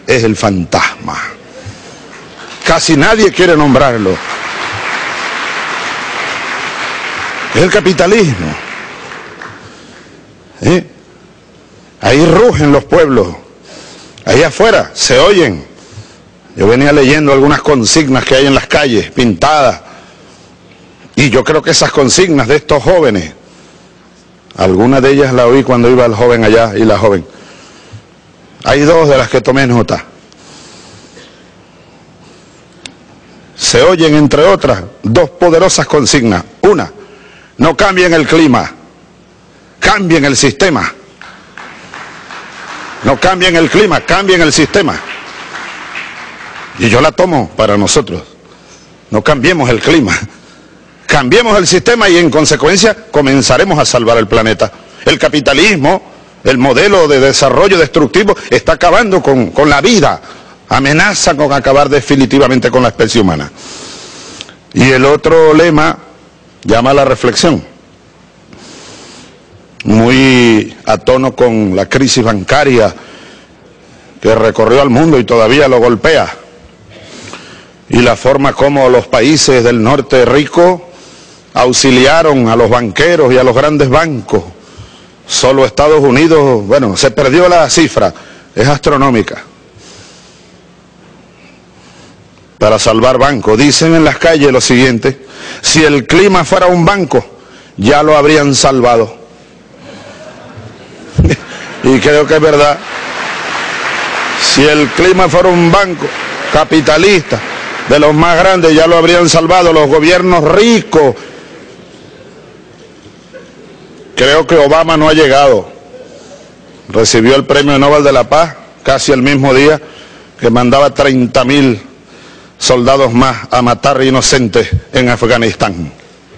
es el fantasma. Casi nadie quiere nombrarlo. Es el capitalismo. Ahí rugen los pueblos. Ahí afuera se oyen. Yo venía leyendo algunas consignas que hay en las calles, pintadas. Y yo creo que esas consignas de estos jóvenes, algunas de ellas las oí cuando iba el joven allá y la joven. Hay dos de las que tomé nota. Se oyen, entre otras, dos poderosas consignas. Una, no cambien el clima, cambien el sistema. No cambien el clima, cambien el sistema. Y yo la tomo para nosotros. No cambiemos el clima, cambiemos el sistema y en consecuencia comenzaremos a salvar el planeta. El capitalismo, el modelo de desarrollo destructivo está acabando con la vida, amenaza con acabar definitivamente con la especie humana. Y el otro lema llama a la reflexión, muy a tono con la crisis bancaria que recorrió al mundo y todavía lo golpea, y la forma como los países del norte rico auxiliaron a los banqueros y a los grandes bancos. Solo Estados Unidos, bueno, se perdió la cifra, es astronómica, para salvar bancos. Dicen en las calles lo siguiente: si el clima fuera un banco, ya lo habrían salvado. Y creo que es verdad. Si el clima fuera un banco capitalista, de los más grandes, ya lo habrían salvado los gobiernos ricos. Creo que Obama no ha llegado. Recibió el Premio Nobel de la Paz casi el mismo día que mandaba 30.000 soldados más a matar inocentes en Afganistán.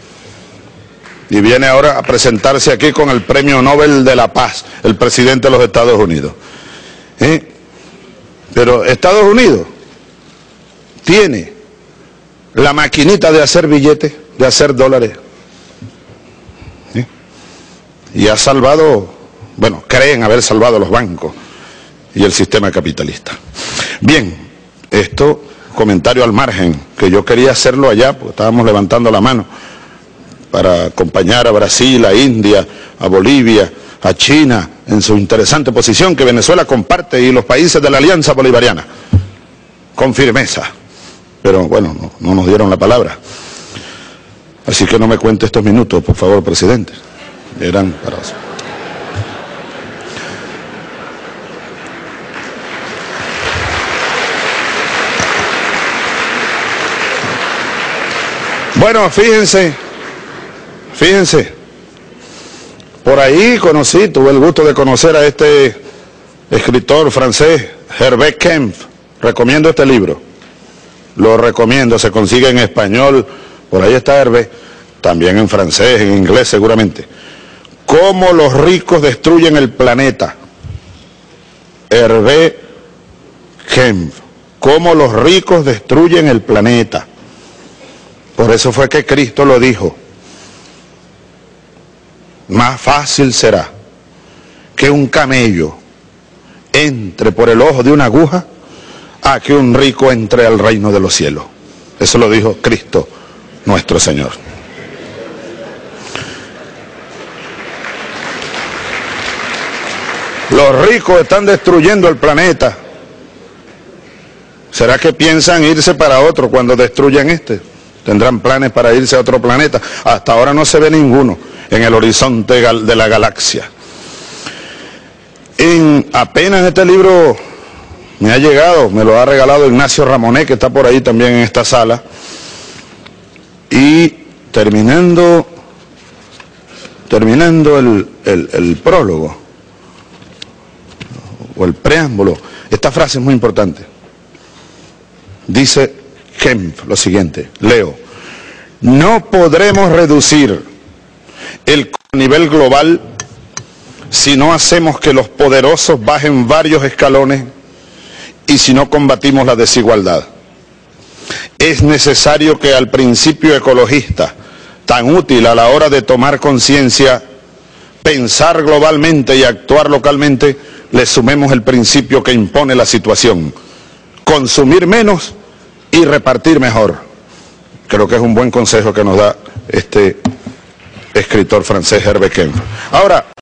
Y viene ahora a presentarse aquí con el Premio Nobel de la Paz, el presidente de los Estados Unidos. Pero Estados Unidos tiene la maquinita de hacer billetes, de hacer dólares. Y ha salvado, bueno, creen haber salvado los bancos y el sistema capitalista. Bien, esto, comentario al margen, que yo quería hacerlo allá, porque estábamos levantando la mano para acompañar a Brasil, a India, a Bolivia, a China, en su interesante posición que Venezuela comparte y los países de la Alianza Bolivariana, con firmeza. Pero bueno, no nos dieron la palabra. Así que no me cuente estos minutos, por favor, presidente. Eran para eso. Bueno, fíjense, por ahí tuve el gusto de conocer a este escritor francés, Herbert Kempf. Recomiendo este libro, lo recomiendo, se consigue en español, por ahí está Herbert, también en francés, en inglés seguramente. Cómo los ricos destruyen el planeta. Herbert Kempf. Cómo los ricos destruyen el planeta. Por eso fue que Cristo lo dijo. Más fácil será que un camello entre por el ojo de una aguja a que un rico entre al reino de los cielos. Eso lo dijo Cristo, nuestro Señor. Los ricos están destruyendo el planeta. ¿Será que piensan irse para otro cuando destruyan este? ¿Tendrán planes para irse a otro planeta? Hasta ahora no se ve ninguno en el horizonte de la galaxia. Apenas este libro me ha llegado, me lo ha regalado Ignacio Ramonet, que está por ahí también en esta sala. Y terminando el prólogo, o el preámbulo, esta frase es muy importante. Dice Kempf lo siguiente, leo: no podremos reducir el nivel global si no hacemos que los poderosos bajen varios escalones y si no combatimos la desigualdad. Es necesario que al principio ecologista, tan útil a la hora de tomar conciencia, pensar globalmente y actuar localmente, le sumemos el principio que impone la situación: consumir menos y repartir mejor. Creo que es un buen consejo que nos da este escritor francés, Herbert Kempf. Ahora,